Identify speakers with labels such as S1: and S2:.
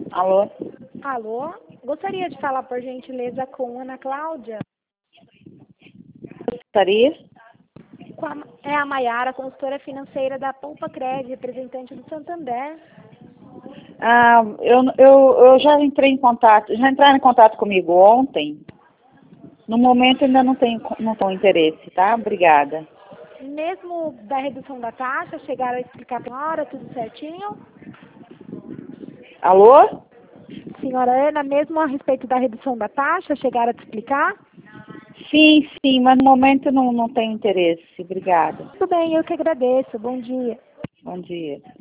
S1: Alô?
S2: Alô? Gostaria de falar, por gentileza, com Ana Cláudia?
S1: Gostaria?
S2: É a Maiara, consultora financeira da Poupa Cred, representante do Santander.
S1: Eu já entrei em contato, já entraram em contato comigo ontem. No momento ainda não tenho interesse, tá? Obrigada.
S2: Mesmo da redução da taxa, chegaram a explicar para a senhora tudo certinho?
S1: Alô?
S2: Senhora Ana, mesmo a respeito da redução da taxa, chegaram a te explicar?
S1: Sim, mas no momento não tenho interesse. Obrigada.
S2: Tudo bem, eu que agradeço. Bom dia.
S1: Bom dia.